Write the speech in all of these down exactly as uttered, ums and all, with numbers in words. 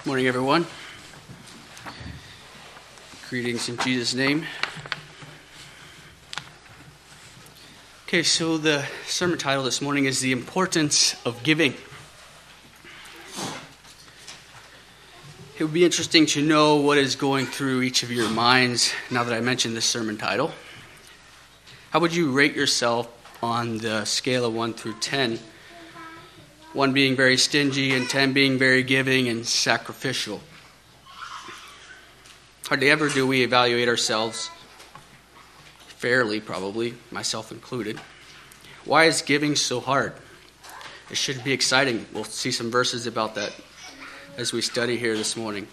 Morning, everyone. Greetings in Jesus' name. Okay, so the sermon title this morning is The Importance of Giving. It would be interesting to know what is going through each of your minds now that I mentioned this sermon title. How would you rate yourself on the scale of one through ten? one being very stingy and ten being very giving and sacrificial. Hardly ever do we evaluate ourselves fairly, probably, myself included. Why is giving so hard? It should be exciting. We'll see some verses about that as we study here this morning.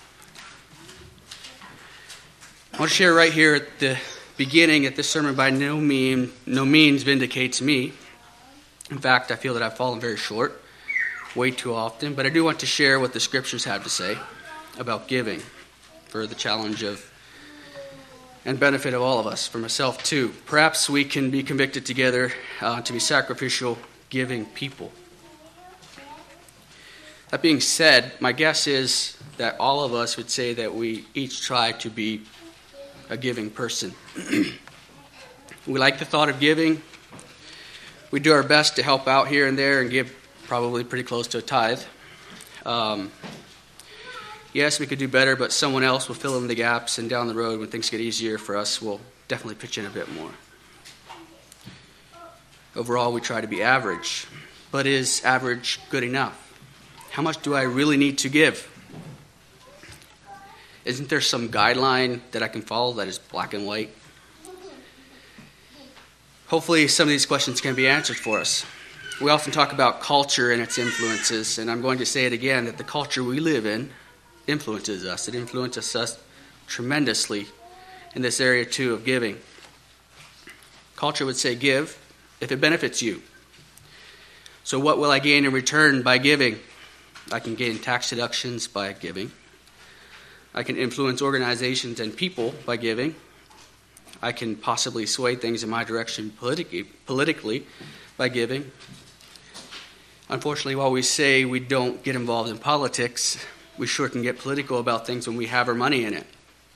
I want to share right here at the beginning that this sermon by no mean, no means vindicates me. In fact, I feel that I've fallen very short way too often, but I do want to share what the scriptures have to say about giving for the challenge of and benefit of all of us, for myself too. Perhaps we can be convicted together uh, to be sacrificial, giving people. That being said, my guess is that all of us would say that we each try to be a giving person. We like the thought of giving. We do our best to help out here and there and give probably pretty close to a tithe. Um, yes, we could do better, but someone else will fill in the gaps, and down the road when things get easier for us, we'll definitely pitch in a bit more. Overall, we try to be average. But is average good enough? How much do I really need to give? Isn't there some guideline that I can follow that is black and white? Hopefully some of these questions can be answered for us. We often talk about culture and its influences, and I'm going to say it again, that the culture we live in influences us. It influences us tremendously in this area too of giving. Culture would say give if it benefits you. So what will I gain in return by giving? I can gain tax deductions by giving. I can influence organizations and people by giving. I can possibly sway things in my direction politically, politically by giving. Unfortunately, while we say we don't get involved in politics, we sure can get political about things when we have our money in it.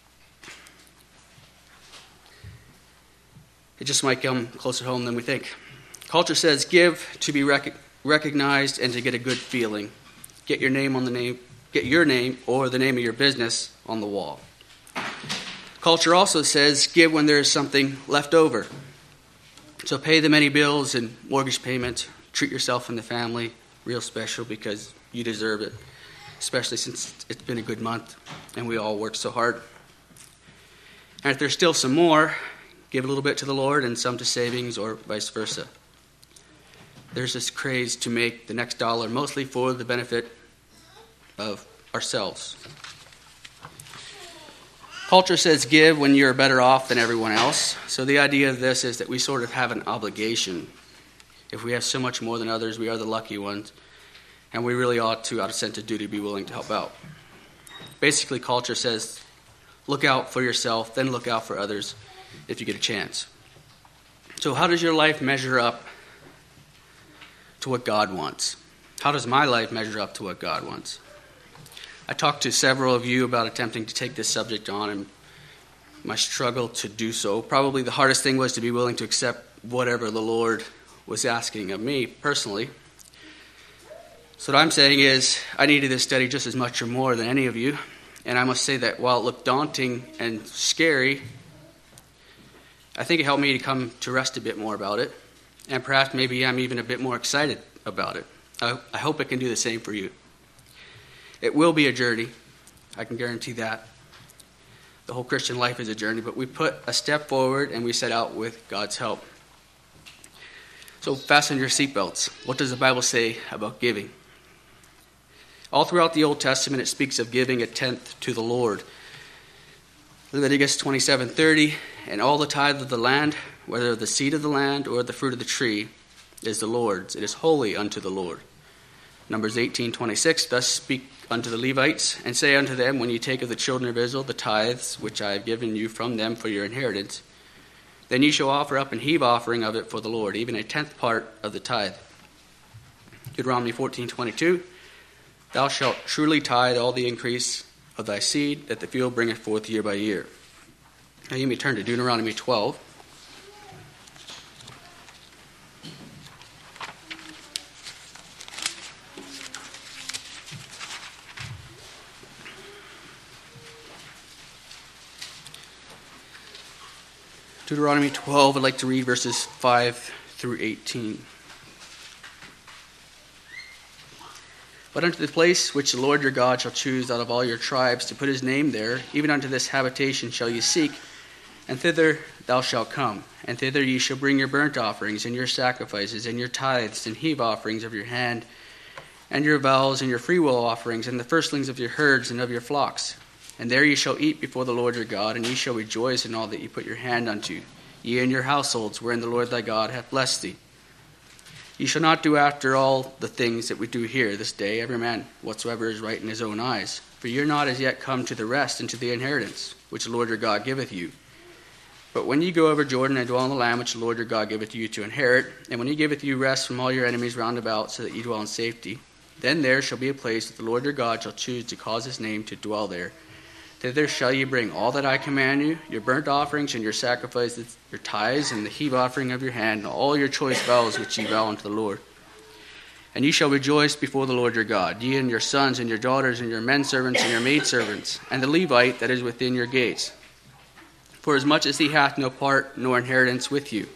It just might come closer home than we think. Culture says give to be rec- recognized and to get a good feeling. Get your name on the name, get your name or the name of your business on the wall. Culture also says give when there is something left over. So pay the many bills and mortgage payments. Treat yourself and the family real special because you deserve it, especially since it's been a good month and we all worked so hard. And if there's still some more, give a little bit to the Lord and some to savings or vice versa. There's this craze to make the next dollar mostly for the benefit of ourselves. Culture says give when you're better off than everyone else. So the idea of this is that we sort of have an obligation. If we have so much more than others, we are the lucky ones. And we really ought to, out of sense of duty, be willing to help out. Basically, culture says look out for yourself, then look out for others if you get a chance. So how does your life measure up to what God wants? How does my life measure up to what God wants? I talked to several of you about attempting to take this subject on and my struggle to do so. Probably the hardest thing was to be willing to accept whatever the Lord was asking of me personally. So what I'm saying is I needed this study just as much or more than any of you. And I must say that while it looked daunting and scary, I think it helped me to come to rest a bit more about it. And perhaps maybe I'm even a bit more excited about it. I, I hope it can do the same for you. It will be a journey. I can guarantee that. The whole Christian life is a journey, but we put a step forward and we set out with God's help. So fasten your seatbelts. What does the Bible say about giving? All throughout the Old Testament, it speaks of giving a tenth to the Lord. Leviticus twenty-seven thirty, and all the tithe of the land, whether the seed of the land or the fruit of the tree, is the Lord's. It is holy unto the Lord. Numbers eighteen twenty-six, thus speak unto the Levites, and say unto them, when you take of the children of Israel the tithes which I have given you from them for your inheritance, then ye shall offer up an heave offering of it for the Lord, even a tenth part of the tithe. Deuteronomy fourteen twenty-two, Thou shalt truly tithe all the increase of thy seed, that the field bringeth forth year by year. Now you may turn to Deuteronomy twelve. Deuteronomy twelve, I'd like to read verses five through eighteen. But unto the place which the Lord your God shall choose out of all your tribes to put his name there, even unto this habitation shall ye seek, and thither thou shalt come. And thither ye shall bring your burnt offerings, and your sacrifices, and your tithes, and heave offerings of your hand, and your vows, and your freewill offerings, and the firstlings of your herds and of your flocks. And there ye shall eat before the Lord your God, and ye shall rejoice in all that ye put your hand unto, ye and your households, wherein the Lord thy God hath blessed thee. Ye shall not do after all the things that we do here this day, every man whatsoever is right in his own eyes. For ye are not as yet come to the rest and to the inheritance, which the Lord your God giveth you. But when ye go over Jordan and dwell in the land which the Lord your God giveth you to inherit, and when he giveth you rest from all your enemies round about, so that ye dwell in safety, then there shall be a place that the Lord your God shall choose to cause his name to dwell there. Thither shall ye bring all that I command you, your burnt offerings and your sacrifices, your tithes and the heave offering of your hand, and all your choice vows which ye vow unto the Lord. And ye shall rejoice before the Lord your God, ye and your sons and your daughters and your men servants and your maidservants, and the Levite that is within your gates. For as much as he hath no part nor inheritance with you.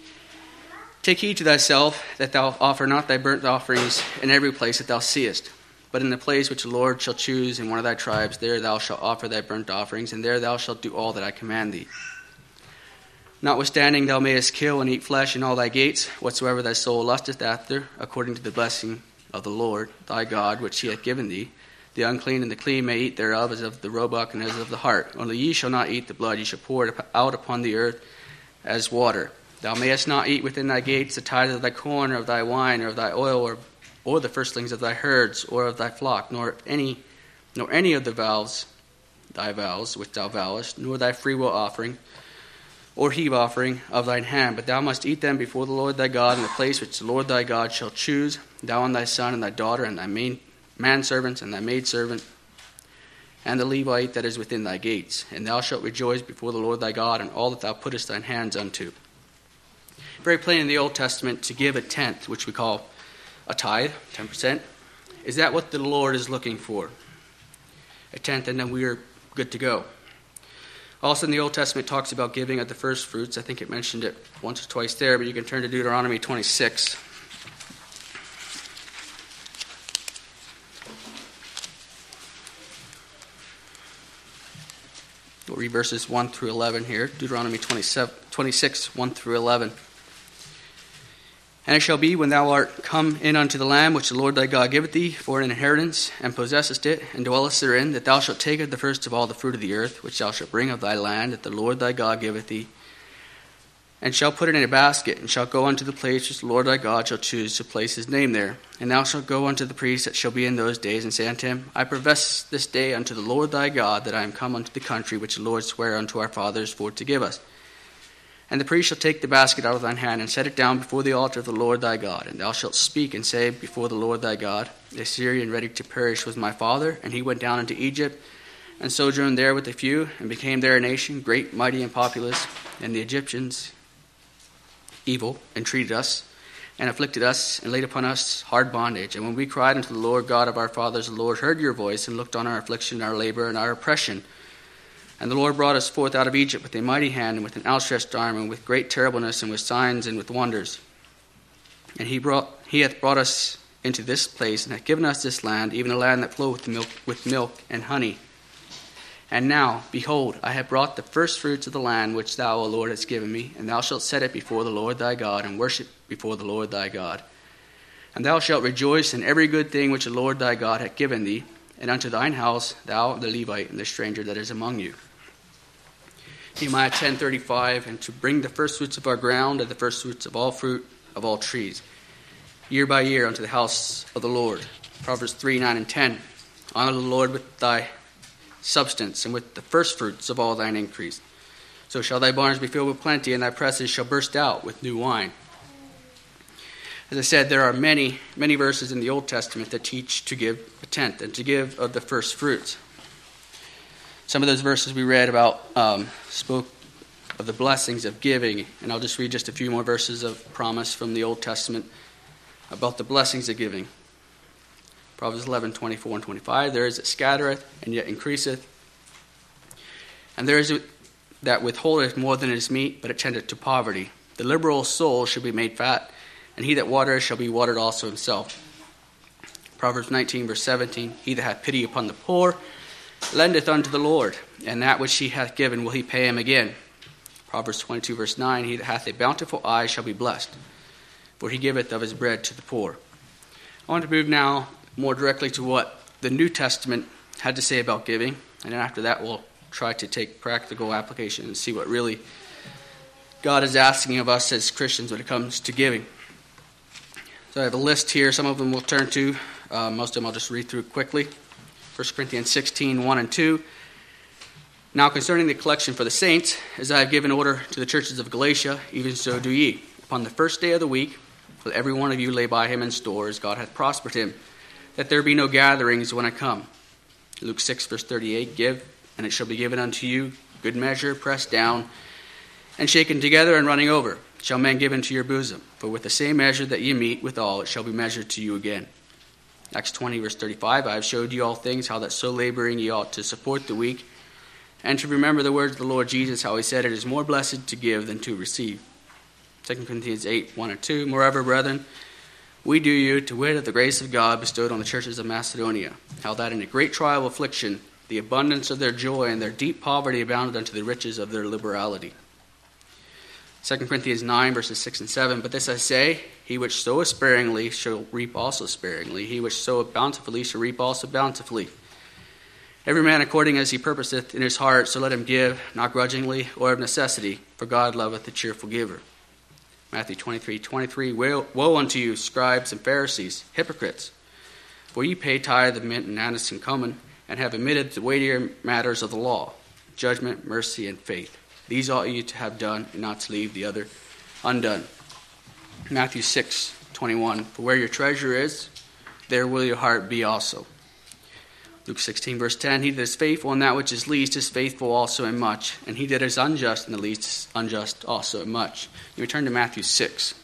Take heed to thyself that thou offer not thy burnt offerings in every place that thou seest. But in the place which the Lord shall choose in one of thy tribes, there thou shalt offer thy burnt offerings, and there thou shalt do all that I command thee. Notwithstanding thou mayest kill and eat flesh in all thy gates, whatsoever thy soul lusteth after, according to the blessing of the Lord thy God, which he hath given thee. The unclean and the clean may eat thereof, as of the roebuck and as of the hart. Only ye shall not eat the blood, ye shall pour it out upon the earth as water. Thou mayest not eat within thy gates the tithe of thy corn, or of thy wine, or of thy oil, or or the firstlings of thy herds, or of thy flock, nor any, nor any of the vows, thy vows which thou vowest, nor thy freewill offering, or heave offering of thine hand. But thou must eat them before the Lord thy God in the place which the Lord thy God shall choose, thou and thy son and thy daughter, and thy main, manservant and thy maidservant, and the Levite that is within thy gates. And thou shalt rejoice before the Lord thy God in all that thou puttest thine hands unto. Very plain in the Old Testament to give a tenth, which we call a tithe, ten percent. Is that what the Lord is looking for? A tenth, and then we are good to go. Also in the Old Testament, it talks about giving of the first fruits. I think it mentioned it once or twice there, but you can turn to Deuteronomy twenty-six. We'll read verses one through eleven here. Deuteronomy twenty-seven, twenty-six, one through eleven. And it shall be, when thou art come in unto the land which the Lord thy God giveth thee for an inheritance, and possessest it, and dwellest therein, that thou shalt take of the first of all the fruit of the earth, which thou shalt bring of thy land, that the Lord thy God giveth thee, and shalt put it in a basket, and shalt go unto the place which the Lord thy God shall choose to place his name there. And thou shalt go unto the priest that shall be in those days, and say unto him, I profess this day unto the Lord thy God, that I am come unto the country which the Lord sware unto our fathers for to give us. And the priest shall take the basket out of thine hand, and set it down before the altar of the Lord thy God. And thou shalt speak and say before the Lord thy God, the Syrian ready to perish was my father, and he went down into Egypt, and sojourned there with a few, and became there a nation, great, mighty, and populous. And the Egyptians, evil, entreated us, and afflicted us, and laid upon us hard bondage. And when we cried unto the Lord God of our fathers, the Lord heard your voice, and looked on our affliction, our labor, and our oppression. And the Lord brought us forth out of Egypt with a mighty hand, and with an outstretched arm, and with great terribleness, and with signs, and with wonders. And he brought, he hath brought us into this place, and hath given us this land, even a land that floweth with milk, with milk and honey. And now, behold, I have brought the first fruits of the land which thou, O Lord, hast given me, and thou shalt set it before the Lord thy God, and worship before the Lord thy God. And thou shalt rejoice in every good thing which the Lord thy God hath given thee, and unto thine house, thou, the Levite, and the stranger that is among you. Nehemiah ten thirty-five, and to bring the first fruits of our ground, and the first fruits of all fruit of all trees, year by year unto the house of the Lord. Proverbs three, nine, and ten. Honor the Lord with thy substance, and with the first fruits of all thine increase. So shall thy barns be filled with plenty, and thy presses shall burst out with new wine. As I said, there are many, many verses in the Old Testament that teach to give a tenth and to give of the first fruits. Some of those verses we read about um, spoke of the blessings of giving, and I'll just read just a few more verses of promise from the Old Testament about the blessings of giving. Proverbs eleven, twenty-four and twenty-five, there is that scattereth and yet increaseth, and there is that withholdeth more than is meet, but it tendeth to poverty. The liberal soul shall be made fat, and he that watereth shall be watered also himself. Proverbs nineteen, verse seventeen, he that hath pity upon the poor lendeth unto the Lord, and that which he hath given will he pay him again. Proverbs twenty-two, verse nine, he that hath a bountiful eye shall be blessed, for he giveth of his bread to the poor. I want to move now more directly to what the New Testament had to say about giving, and then after that we'll try to take practical application and see what really God is asking of us as Christians when it comes to giving. So I have a list here. Some of them we'll turn to. Uh, most of them I'll just read through quickly. First Corinthians sixteen, one and two. Now concerning the collection for the saints, as I have given order to the churches of Galatia, even so do ye. Upon the first day of the week, let every one of you lay by him in store, as God hath prospered him, that there be no gatherings when I come. Luke six, verse thirty-eight, give, and it shall be given unto you, good measure, pressed down, and shaken together, and running over, shall men give into your bosom. For with the same measure that ye meet withal, it shall be measured to you again. Acts twenty, verse thirty-five, I have showed you all things, how that so laboring ye ought to support the weak, and to remember the words of the Lord Jesus, how he said, it is more blessed to give than to receive. Second Corinthians eight, one and two, moreover, brethren, we do you to wit of the grace of God bestowed on the churches of Macedonia, how that in a great trial of affliction, the abundance of their joy and their deep poverty abounded unto the riches of their liberality. Second Corinthians nine, verses six and seven, but this I say, he which soweth sparingly shall reap also sparingly. He which soweth bountifully shall reap also bountifully. Every man according as he purposeth in his heart, so let him give, not grudgingly or of necessity, for God loveth the cheerful giver. Matthew twenty-three, twenty-three, woe, woe unto you, scribes and Pharisees, hypocrites! For ye pay tithe of mint and anise and cumin, and have omitted the weightier matters of the law, judgment, mercy, and faith. These ought you to have done, and not to leave the other undone. Matthew six, twenty-one, for where your treasure is, there will your heart be also. Luke sixteen, verse ten, he that is faithful in that which is least is faithful also in much, and he that is unjust in the least is unjust also in much. You return to Matthew six.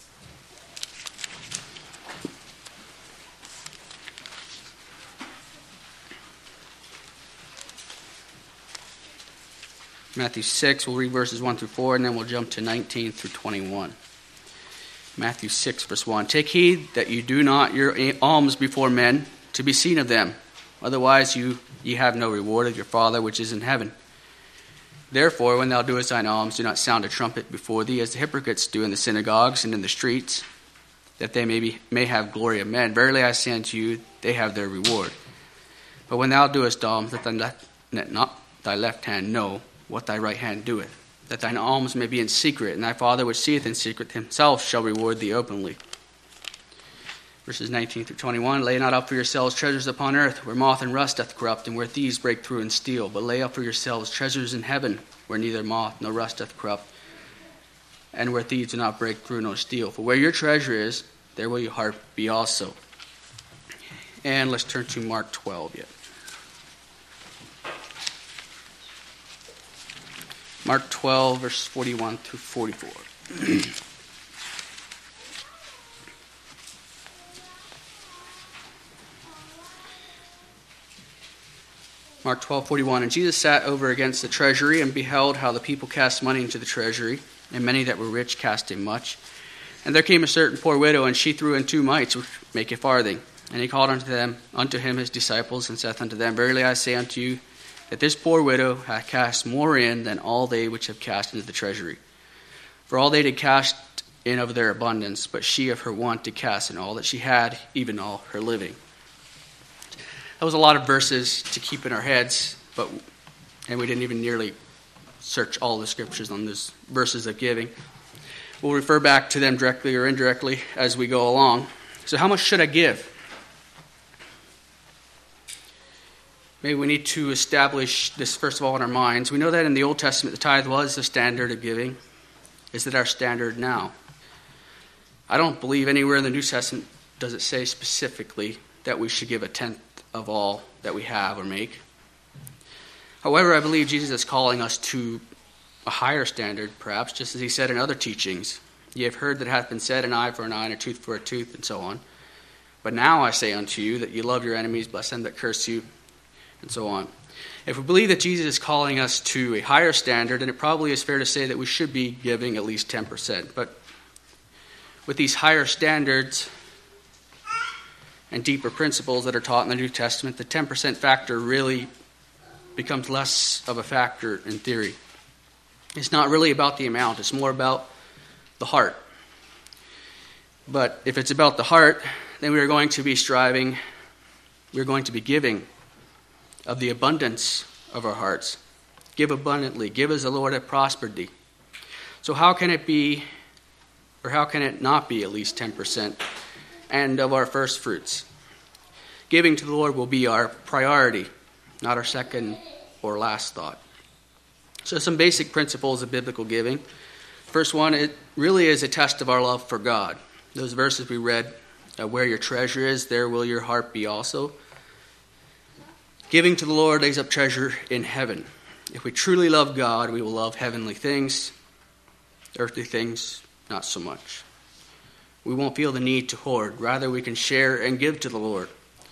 Matthew six, we'll read verses one through four, and then we'll jump to nineteen through twenty-one. Matthew six, verse one, take heed that you do not your alms before men to be seen of them. Otherwise you ye have no reward of your Father which is in heaven. Therefore, when thou doest thine alms, do not sound a trumpet before thee, as the hypocrites do in the synagogues and in the streets, that they may be may have glory of men. Verily I say unto you, they have their reward. But when thou doest alms, let, thine left, let not thy left hand know what thy right hand doeth, that thine alms may be in secret, and thy Father which seeth in secret himself shall reward thee openly. Verses nineteen through twenty-one, lay not up for yourselves treasures upon earth, where moth and rust doth corrupt, and where thieves break through and steal. But lay up for yourselves treasures in heaven, where neither moth nor rust doth corrupt, and where thieves do not break through nor steal. For where your treasure is, there will your heart be also. And let's turn to Mark twelve yet. Mark twelve, verse forty-one through forty-four. Mark twelve, forty-one, and Jesus sat over against the treasury, and beheld how the people cast money into the treasury, and many that were rich cast in much. And there came a certain poor widow, and she threw in two mites, which make a farthing. And he called unto them, unto him his disciples, and saith unto them, verily I say unto you, that this poor widow hath cast more in than all they which have cast into the treasury. For all they did cast in of their abundance, but she of her want did cast in all that she had, even all her living. That was a lot of verses to keep in our heads, but and we didn't even nearly search all the scriptures on those verses of giving. We'll refer back to them directly or indirectly as we go along. So how much should I give? Maybe we need to establish this first of all in our minds. We know that in the Old Testament the tithe was the standard of giving. Is it our standard now? I don't believe anywhere in the New Testament does it say specifically that we should give a tenth of all that we have or make. However, I believe Jesus is calling us to a higher standard, perhaps, just as he said in other teachings. Ye have heard that it hath been said, an eye for an eye, and a tooth for a tooth, and so on. But now I say unto you that you love your enemies, bless them that curse you, and so on. If we believe that Jesus is calling us to a higher standard, then it probably is fair to say that we should be giving at least ten percent. But with these higher standards and deeper principles that are taught in the New Testament, the ten percent factor really becomes less of a factor in theory. It's not really about the amount, it's more about the heart. But if it's about the heart, then we are going to be striving, we're going to be giving of the abundance of our hearts. Give abundantly, give as the Lord hath prospered thee. So how can it be, or how can it not be at least ten percent? And of our first fruits. Giving to the Lord will be our priority, not our second or last thought. So some basic principles of biblical giving. First one, it really is a test of our love for God. Those verses we read, uh, where your treasure is, there will your heart be also. Giving to the Lord lays up treasure in heaven. If we truly love God, we will love heavenly things. Earthly things, not so much. We won't feel the need to hoard. Rather, we can share and give to the Lord.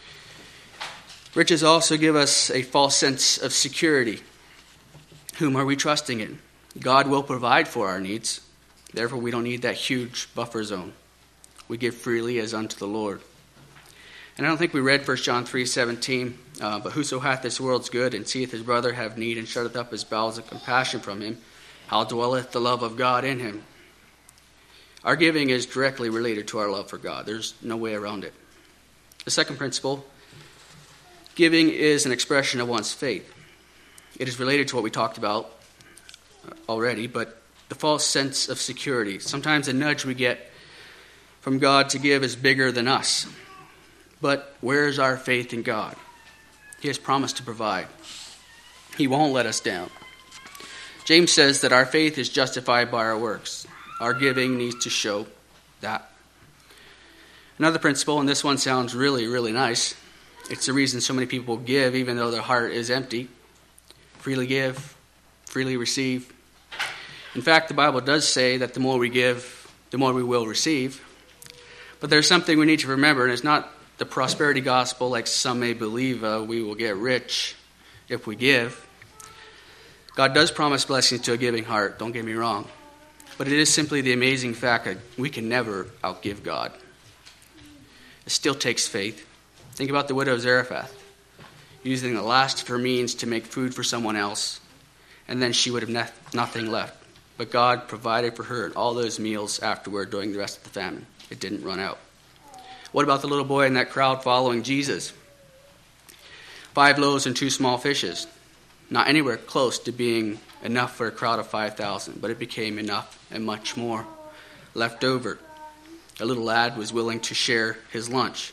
Riches also give us a false sense of security. Whom are we trusting in? God will provide for our needs. Therefore, we don't need that huge buffer zone. We give freely as unto the Lord. And I don't think we read First John three seventeen, uh, but whoso hath this world's good, and seeth his brother have need, and shutteth up his bowels of compassion from him, how dwelleth the love of God in him? Our giving is directly related to our love for God. There's no way around it. The second principle, giving is an expression of one's faith. It is related to what we talked about already, but the false sense of security. Sometimes the nudge we get from God to give is bigger than us. But where is our faith in God? He has promised to provide. He won't let us down. James says that our faith is justified by our works. Our giving needs to show that. Another principle, and this one sounds really, really nice. It's the reason so many people give even though their heart is empty. Freely give, freely receive. In fact, the Bible does say that the more we give, the more we will receive. But there's something we need to remember, and it's not the prosperity gospel like some may believe. Uh, we will get rich if we give. God does promise blessings to a giving heart, don't get me wrong. But it is simply the amazing fact that we can never outgive God. It still takes faith. Think about the widow of Zarephath, using the last of her means to make food for someone else, and then she would have ne- nothing left. But God provided for her all those meals afterward during the rest of the famine. It didn't run out. What about the little boy in that crowd following Jesus? Five loaves and two small fishes. Not anywhere close to being enough for a crowd of five thousand, but it became enough and much more left over. A little lad was willing to share his lunch.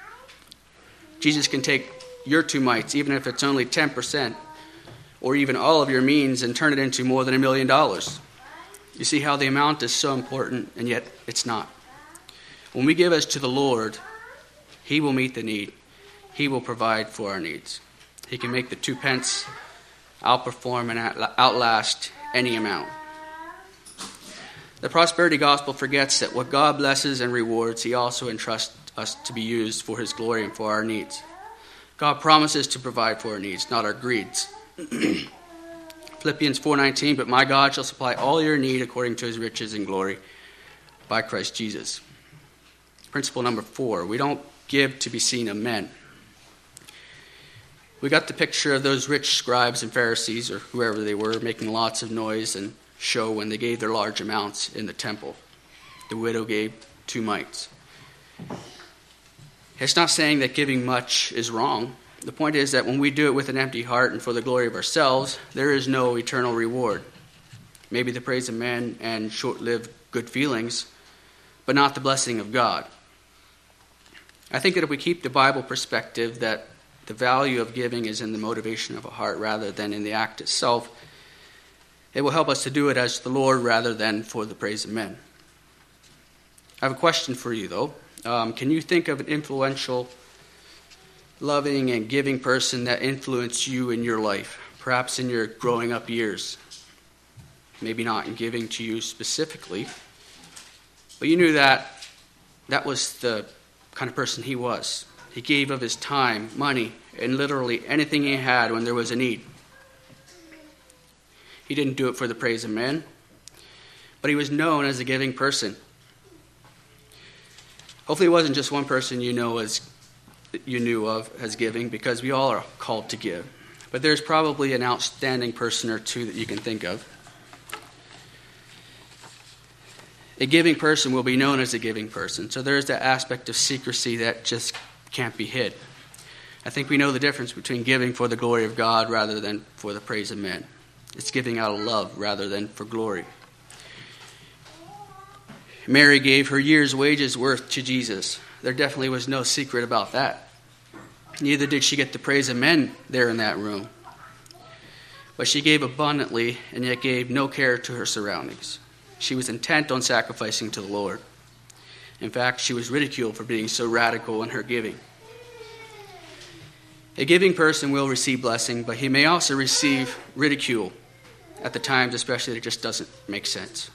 Jesus can take your two mites, even if it's only ten percent, or even all of your means, and turn it into more than a million dollars. You see how the amount is so important, and yet it's not. When we give as to the Lord, He will meet the need. He will provide for our needs. He can make the two pence outperform and outlast any amount. The prosperity gospel forgets that what God blesses and rewards, He also entrusts us to be used for His glory and for our needs. God promises to provide for our needs, not our greeds. Philippians four nineteen, but my God shall supply all your need according to His riches and glory by Christ Jesus. Principle number four, we don't give to be seen of men. We got the picture of those rich scribes and Pharisees, or whoever they were, making lots of noise and show when they gave their large amounts in the temple. The widow gave two mites. It's not saying that giving much is wrong. The point is that when we do it with an empty heart and for the glory of ourselves, there is no eternal reward. Maybe the praise of men and short-lived good feelings, but not the blessing of God. I think that if we keep the Bible perspective that the value of giving is in the motivation of a heart rather than in the act itself, it will help us to do it as the Lord rather than for the praise of men. I have a question for you, though. Um, can you think of an influential, loving, and giving person that influenced you in your life, perhaps in your growing up years? Maybe not in giving to you specifically, but you knew that that was the kind of person he was. He gave of his time, money, and literally anything he had when there was a need. He didn't do it for the praise of men, but he was known as a giving person. Hopefully it wasn't just one person you know as you knew of as giving, because we all are called to give. But there's probably an outstanding person or two that you can think of. A giving person will be known as a giving person. So there's that aspect of secrecy that just can't be hid. I think we know the difference between giving for the glory of God rather than for the praise of men. It's giving out of love rather than for glory. Mary gave her year's wages worth to Jesus. There definitely was no secret about that. Neither did she get the praise of men there in that room. But she gave abundantly and yet gave no care to her surroundings. She was intent on sacrificing to the Lord. In fact, she was ridiculed for being so radical in her giving. A giving person will receive blessing, but he may also receive ridicule at the times, especially that it just doesn't make sense.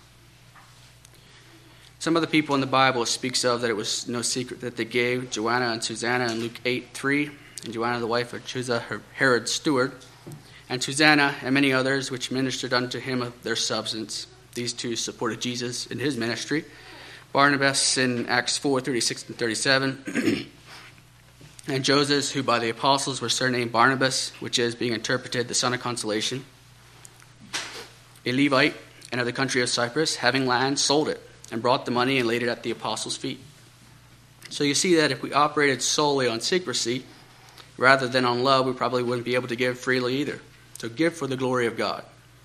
Some of the people in the Bible speaks of that it was no secret that they gave. Joanna and Susanna in Luke eight three, and Joanna the wife of Chuza, Herod's steward, and Susanna and many others which ministered unto him of their substance. These two supported Jesus in his ministry. Barnabas in Acts four thirty-six and thirty-seven, and Joseph, who by the apostles was surnamed Barnabas, which is being interpreted the son of consolation, a Levite and of the country of Cyprus, having land, sold it, and brought the money and laid it at the apostles' feet. So you see that if we operated solely on secrecy rather than on love, we probably wouldn't be able to give freely either. So give for the glory of God.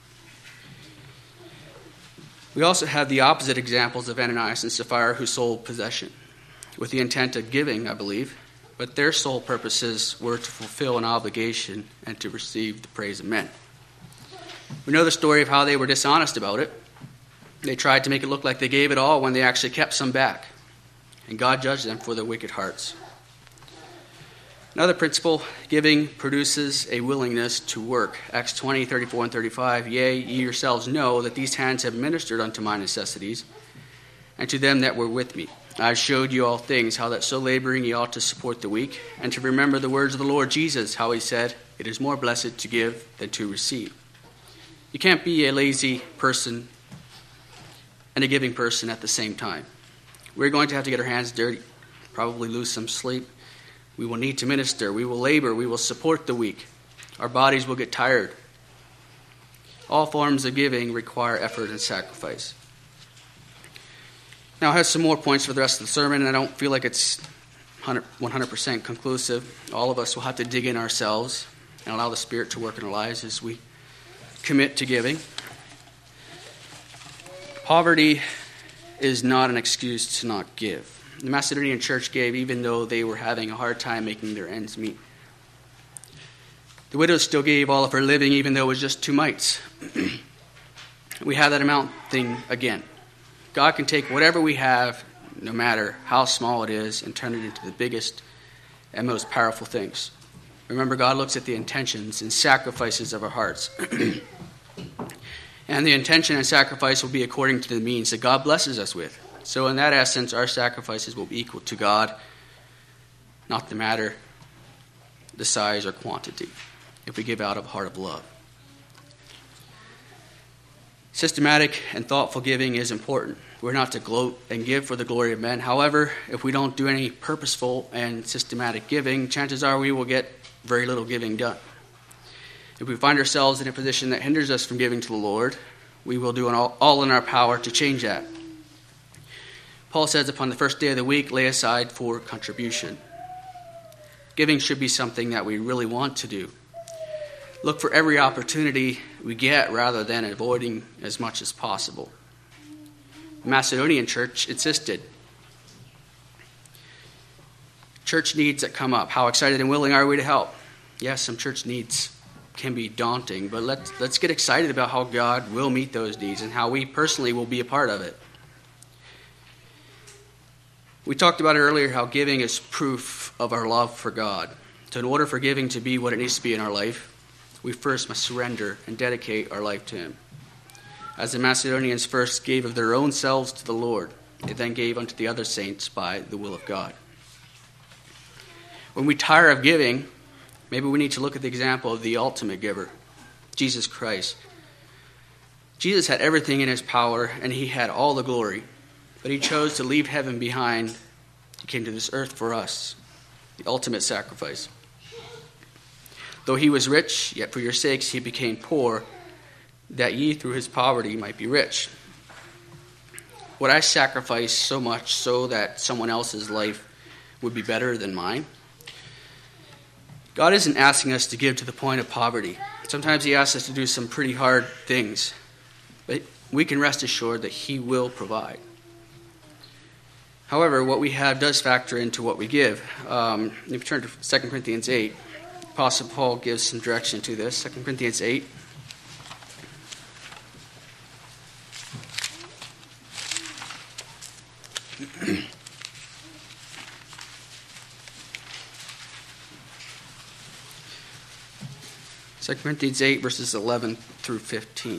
We also have the opposite examples of Ananias and Sapphira, who sold possession with the intent of giving, I believe, but their sole purposes were to fulfill an obligation and to receive the praise of men. We know the story of how they were dishonest about it. They tried to make it look like they gave it all when they actually kept some back. And God judged them for their wicked hearts. Another principle, giving produces a willingness to work. Acts twenty, thirty-four and thirty-five, Yea, ye yourselves know that these hands have ministered unto my necessities, and to them that were with me. I showed you all things, how that so laboring ye ought to support the weak, and to remember the words of the Lord Jesus, how he said, it is more blessed to give than to receive. You can't be a lazy person and a giving person at the same time. We're going to have to get our hands dirty, probably lose some sleep. We will need to minister. We will labor. We will support the weak. Our bodies will get tired. All forms of giving require effort and sacrifice. Now, I have some more points for the rest of the sermon, and I don't feel like it's one hundred percent conclusive. All of us will have to dig in ourselves and allow the Spirit to work in our lives as we commit to giving. Poverty is not an excuse to not give. The Macedonian church gave even though they were having a hard time making their ends meet. The widow still gave all of her living even though it was just two mites. We have that amount thing again. God can take whatever we have, no matter how small it is, and turn it into the biggest and most powerful things. Remember, God looks at the intentions and sacrifices of our hearts. And the intention and sacrifice will be according to the means that God blesses us with. So in that essence, our sacrifices will be equal to God, not the matter, the size, or quantity, if we give out of a heart of love. Systematic and thoughtful giving is important. We're not to gloat and give for the glory of men. However, if we don't do any purposeful and systematic giving, chances are we will get very little giving done. If we find ourselves in a position that hinders us from giving to the Lord, we will do all, all in our power to change that. Paul says, upon the first day of the week, lay aside for contribution. Giving should be something that we really want to do. Look for every opportunity we get rather than avoiding as much as possible. The Macedonian church insisted. Church needs that come up. How excited and willing are we to help? Yes, some church needs can be daunting, but let's let's get excited about how God will meet those needs and how we personally will be a part of it. We talked about it earlier, how giving is proof of our love for God. So in order for giving to be what it needs to be in our life, we first must surrender and dedicate our life to him. As the Macedonians first gave of their own selves to the Lord, they then gave unto the other saints by the will of God. When we tire of giving, maybe we need to look at the example of the ultimate giver, Jesus Christ. Jesus had everything in his power, and he had all the glory, but he chose to leave heaven behind. He came to this earth for us, the ultimate sacrifice. Though he was rich, yet for your sakes he became poor, that ye through his poverty might be rich. Would I sacrifice so much so that someone else's life would be better than mine? God isn't asking us to give to the point of poverty. Sometimes he asks us to do some pretty hard things, but we can rest assured that he will provide. However, what we have does factor into what we give. Um, if you turn to Second Corinthians eight, Apostle Paul gives some direction to this. Second Corinthians eight. Second Corinthians eight, verses eleven through fifteen.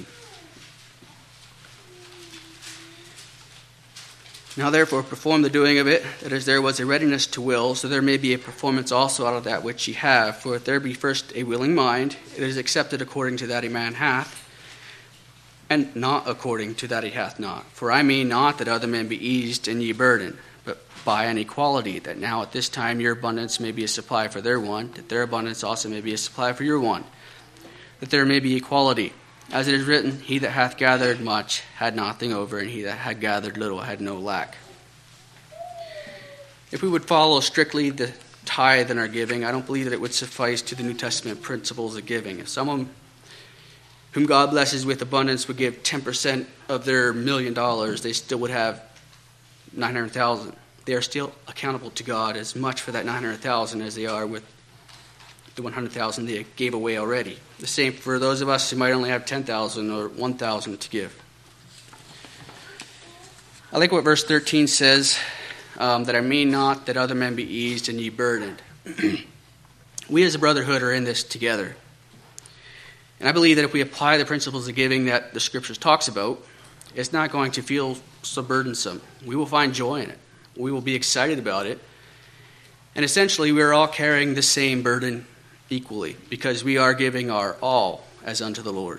Now therefore perform the doing of it, that as there was a readiness to will, so there may be a performance also out of that which ye have. For if there be first a willing mind, it is accepted according to that a man hath, and not according to that he hath not. For I mean not that other men be eased and ye burdened, but by an equality, that now at this time your abundance may be a supply for their want, that their abundance also may be a supply for your want, that there may be equality. As it is written, he that hath gathered much had nothing over, and he that had gathered little had no lack. If we would follow strictly the tithe in our giving, I don't believe that it would suffice to the New Testament principles of giving. If someone whom God blesses with abundance would give ten percent of their million dollars, they still would have nine hundred thousand dollars. They are still accountable to God as much for that nine hundred thousand dollars as they are with the one hundred thousand dollars they gave away already. The same for those of us who might only have ten thousand dollars or one thousand dollars to give. I like what verse thirteen says, um, that I mean not that other men be eased and ye burdened. We as a brotherhood are in this together. And I believe that if we apply the principles of giving that the Scriptures talks about, it's not going to feel so burdensome. We will find joy in it. We will be excited about it. And essentially, we are all carrying the same burden equally, because we are giving our all as unto the Lord.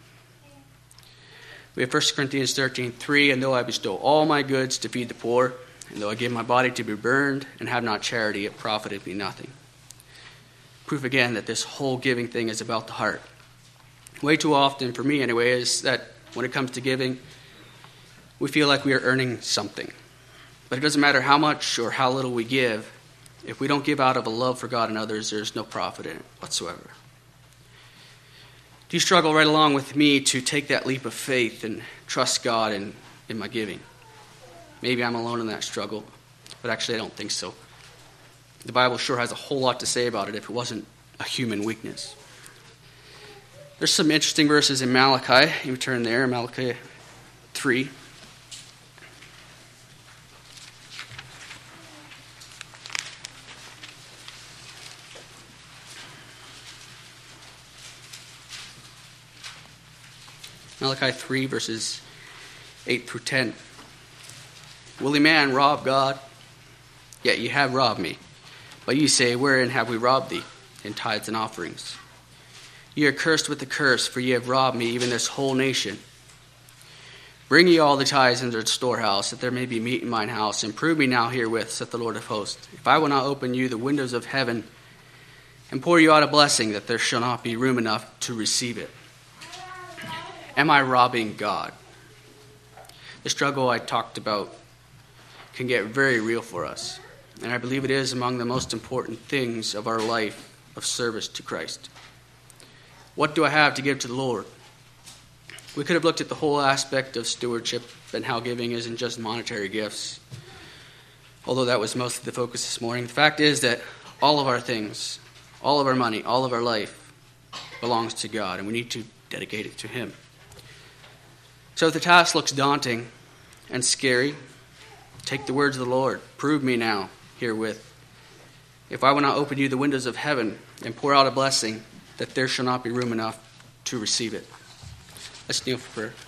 We have First Corinthians thirteen three, and though I bestow all my goods to feed the poor, and though I give my body to be burned, and have not charity, it profiteth me nothing. Proof again that this whole giving thing is about the heart. Way too often, for me anyway, is that when it comes to giving, we feel like we are earning something. But it doesn't matter how much or how little we give. If we don't give out of a love for God and others, there's no profit in it whatsoever. Do you struggle right along with me to take that leap of faith and trust God in, in my giving? Maybe I'm alone in that struggle, but actually I don't think so. The Bible sure has a whole lot to say about it if it wasn't a human weakness. There's some interesting verses in Malachi. You turn there, Malachi three. Malachi three, verses eight through ten. Will a man rob God? Yet ye have robbed me. But ye say, wherein have we robbed thee? In tithes and offerings. Ye are cursed with the curse, for ye have robbed me, even this whole nation. Bring ye all the tithes into the storehouse, that there may be meat in mine house, and prove me now herewith, saith the Lord of hosts, if I will not open you the windows of heaven, and pour you out a blessing, that there shall not be room enough to receive it. Am I robbing God? The struggle I talked about can get very real for us. And I believe it is among the most important things of our life of service to Christ. What do I have to give to the Lord? We could have looked at the whole aspect of stewardship and how giving isn't just monetary gifts, although that was most of the focus this morning. The fact is that all of our things, all of our money, all of our life belongs to God, and we need to dedicate it to Him. So if the task looks daunting and scary, Take the words of the Lord. Prove me now herewith. If I will not open you the windows of heaven and pour out a blessing, that there shall not be room enough to receive it. Let's kneel for prayer.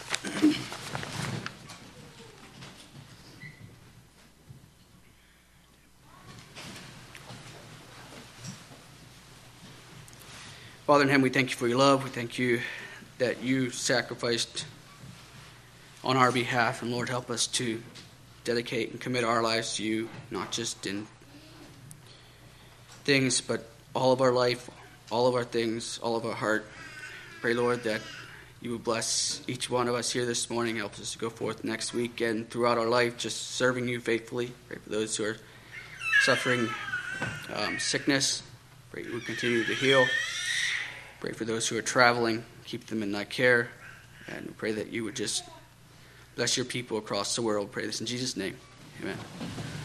Father in heaven, we thank you for your love. We thank you that you sacrificed on our behalf. And Lord, help us to dedicate and commit our lives to you, not just in things, but all of our life, all of our things, all of our heart. Pray, Lord, that you would bless each one of us here this morning. Help us to go forth next week and throughout our life, just serving you faithfully. Pray for those who are suffering um, sickness. Pray you would continue to heal. Pray for those who are traveling. Keep them in thy care. And pray that you would just bless your people across the world. Pray this in Jesus' name. Amen.